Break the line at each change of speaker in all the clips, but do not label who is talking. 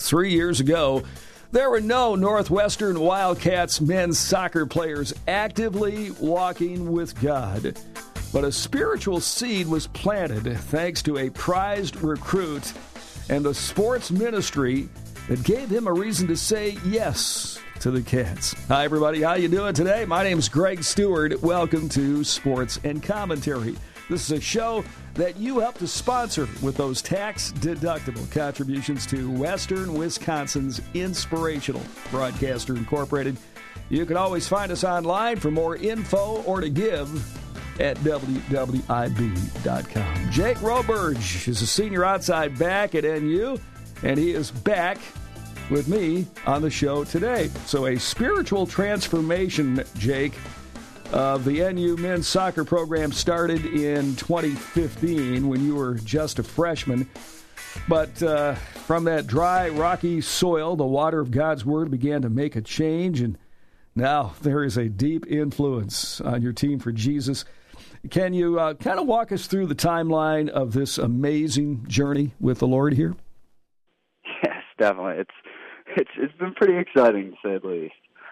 3 years ago, there were no Northwestern Wildcats men's soccer players actively walking with God. But a spiritual seed was planted thanks to a prized recruit and the sports ministry that gave him a reason to say yes to the Cats. Hi, everybody. How you doing today? My name's Greg Stewart. Welcome to Sports and Commentary. This is a show that you help to sponsor with those tax-deductible contributions to Western Wisconsin's Inspirational Broadcaster Incorporated. You can always find us online for more info or to give at wwib.com. Jake Roberge is a senior outside back at NU, and he is back with me on the show today. So a spiritual transformation, Jake, of the NU men's soccer program started in 2015 when you were just a freshman. But from that dry, rocky soil, the water of God's Word began to make a change, and now there is a deep influence on your team for Jesus. Can you kind of walk us through the timeline of this amazing journey with the Lord here?
Yes, definitely. It's been pretty exciting, to say the least.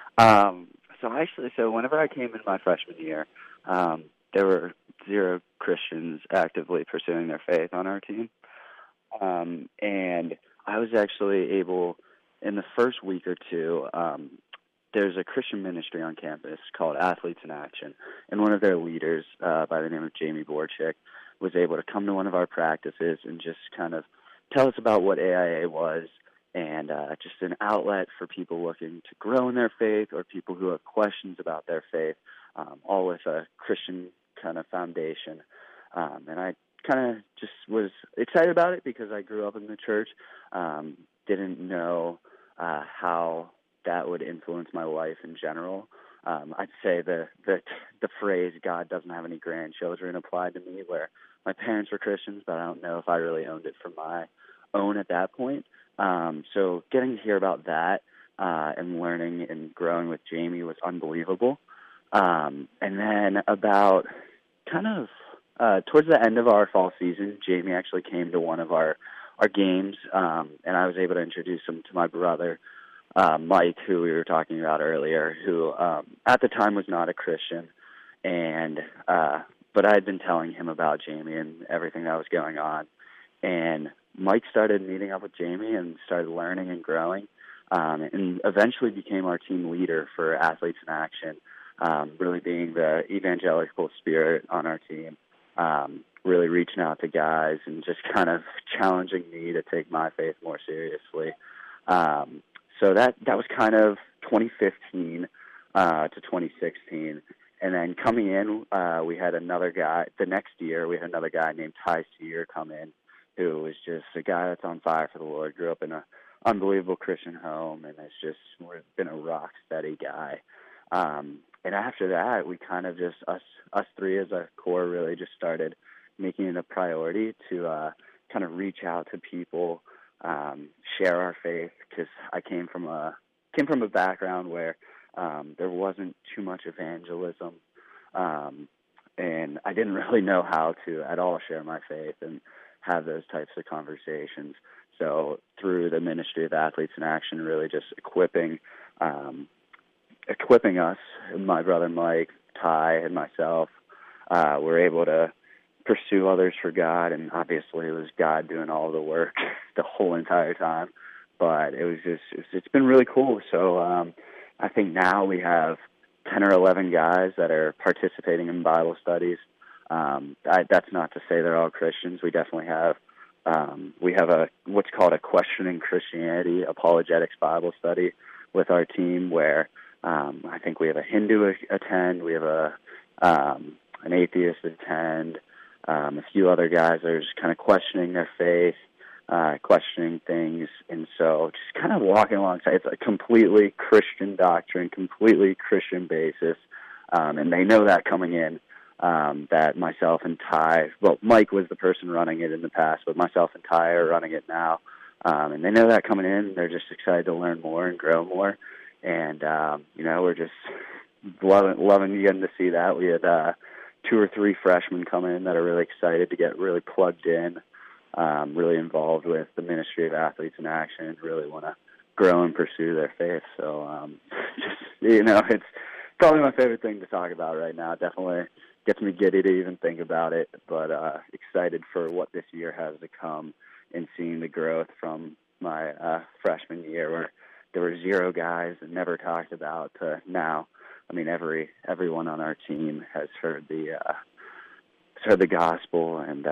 So whenever I came in my freshman year, there were 0 Christians actively pursuing their faith on our team. And I was actually able, in the first week or two, there's a Christian ministry on campus called Athletes in Action. And one of their leaders, by the name of Jamie Borchik, was able to come to one of our practices and just kind of tell us about what AIA was, and just an outlet for people looking to grow in their faith or people who have questions about their faith, all with a Christian kind of foundation. And I kind of just was excited about it because I grew up in the church, didn't know how that would influence my life in general. I'd say the phrase "God doesn't have any grandchildren" applied to me, where my parents were Christians, but I don't know if I really owned it for my own at that point. So getting to hear about that and learning and growing with Jamie was unbelievable. And then about kind of towards the end of our fall season, Jamie actually came to one of our games, and I was able to introduce him to my brother, Mike, who we were talking about earlier, who at the time was not a Christian, and but I had been telling him about Jamie and everything that was going on, and Mike started meeting up with Jamie and started learning and growing, and eventually became our team leader for Athletes in Action, really being the evangelical spirit on our team, really reaching out to guys and just kind of challenging me to take my faith more seriously. So that was kind of 2015 to 2016. And then coming in, we had another guy, the next year, we had another guy named Ty Sear come in, who was just a guy that's on fire for the Lord, grew up in an unbelievable Christian home, and has just been a rock-steady guy. And after that, we kind of just, us three as a core, really just started making it a priority to kind of reach out to people, share our faith, because I came from a background where there wasn't too much evangelism, and I didn't really know how to at all share my faith and have those types of conversations. So through the ministry of Athletes in Action, really just equipping us, my brother Mike, Ty, and myself, were able to pursue others for God. And obviously it was God doing all the work the whole entire time. But it's been really cool. So I think now we have 10 or 11 guys that are participating in Bible studies. That's not to say they're all Christians. We definitely have what's called a Questioning Christianity Apologetics Bible study with our team, where I think we have a Hindu attend, we have an atheist attend, a few other guys that are just kind of questioning their faith, questioning things, and so just kind of walking alongside. It's a completely Christian doctrine, completely Christian basis, and they know that coming in. That myself and Ty, well, Mike was the person running it in the past, but myself and Ty are running it now. And they know that coming in. They're just excited to learn more and grow more. And, we're just loving getting to see that. We had 2 or 3 freshmen come in that are really excited to get really plugged in. really involved with the Ministry of Athletes in Action and really want to grow and pursue their faith. So it's probably my favorite thing to talk about right now. Definitely gets me giddy to even think about it, but excited for what this year has to come and seeing the growth from my freshman year where there were 0 guys and never talked about to now. I mean, everyone on our team has heard the gospel and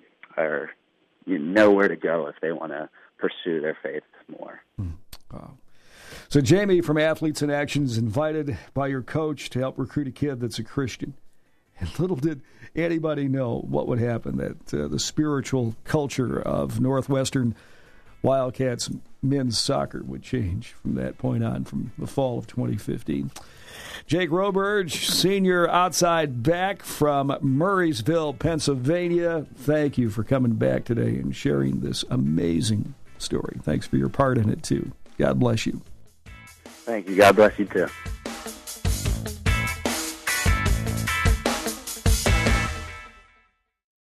know where to go if they want to pursue their faith more.
Wow. So Jamie from Athletes in Action is invited by your coach to help recruit a kid that's a Christian. And little did anybody know what would happen, that the spiritual culture of Northwestern Wildcats men's soccer would change from that point on, from the fall of 2015. Jake Roberge, senior outside back from Murraysville, Pennsylvania, thank you for coming back today and sharing this amazing story. Thanks for your part in it, too. God bless you.
Thank you. God bless you, too.